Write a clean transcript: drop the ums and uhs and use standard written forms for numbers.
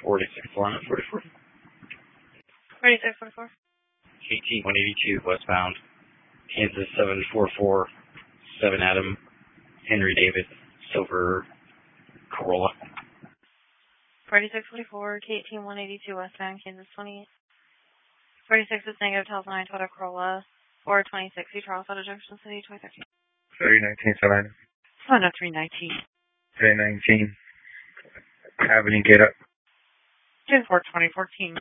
4644. 4644. KT 182 westbound, Kansas 744, 7 Adam, Henry David, silver Corolla. 4644, KT 182 westbound, Kansas 20. 46 is negative, tells 9 Toyota Corolla, 426 Charles Auto Junction City, 2013. 3019 Salina. Oh, no, 319. 319. Avenue, get up. 24 2014.